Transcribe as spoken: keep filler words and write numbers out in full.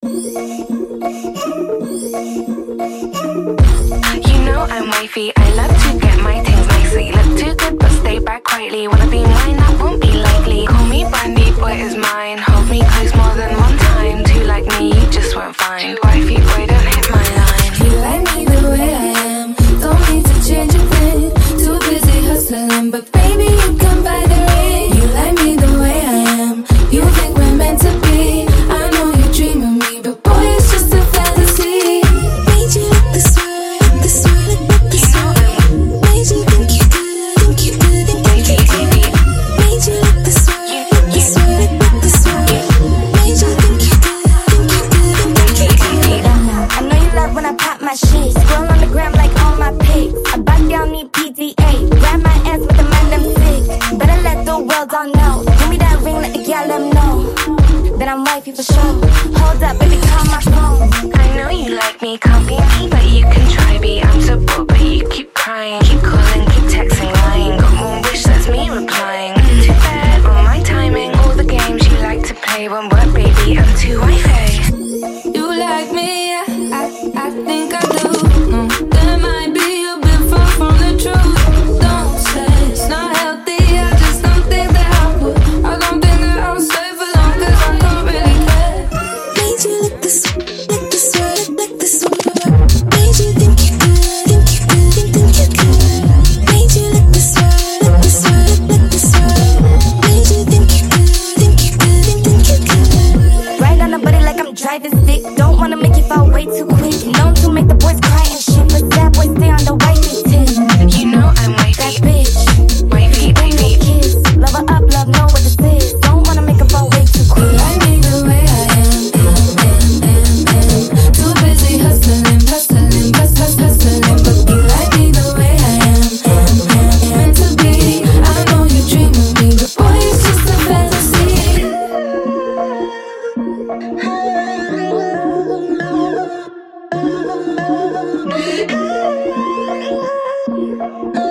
know I'm wifey, I love to get my things nicely. Look too good but stay back quietly. Wanna be mine, that won't be likely. Call me Brandy, boy is mine. Hold me close more than one time. Two like me, you just won't find. Wifey, boy, don't hit my line. You like me the way I am, don't need to change a thing. Too busy hustling, but baby, you come by the ring. You like me the way I am, you think we're meant to be. I know you dream of me, but boy, it's just a fantasy. Made you look this way, this way, look this way. Made you think you could, think you could, think you could. Made you look this way, this way, look this way. Made you think you could, think you could, think you could. I know you love when I pop my shit. Scroll on the gram like all my pics. I back down, need P D A. Grab my ass with the man, I'm sick. Better let the world all know. Give me that ring, let the gal them know that I'm wifey for sure. Hold up, baby, call my phone. I know you like me, can't be me, but you can try be. I'm so bored, but you keep crying. Keep calling, keep texting, lying. Got one wish, that's me replying. Too bad on my timing. All the games you like to play won't work, baby, I'm too wifey. You like me, yeah, I, I think I do. Mm, that might be a bit far from the truth. Don't say it's not healthy, I just don't think that I would. I don't think that I'll stay for long, cause I don't really care. Made you look this, look this way, look this way. Made you think you could, think you could, think, think you could. Made you look this way, look this way, look this way. Made you think you could, think you could, think, think you could. Right on the body like I'm driving stick. Don't wanna make you fall way too quick. Known to make the boys cry and shit, but that boy stay on the wifey tip. You know I'm wifey. That bitch, Wifey, ain't no wifey. kiss. Love her up, love, know what this is. Don't wanna make her fall way too quick. You like me the way I am, am, am, am, am. Too busy hustling, hustling, hus, hus, hustling. But you like me the way I am, am, am, am. Meant to be. I know you dream of me, but boy, it's just a fantasy. Oh,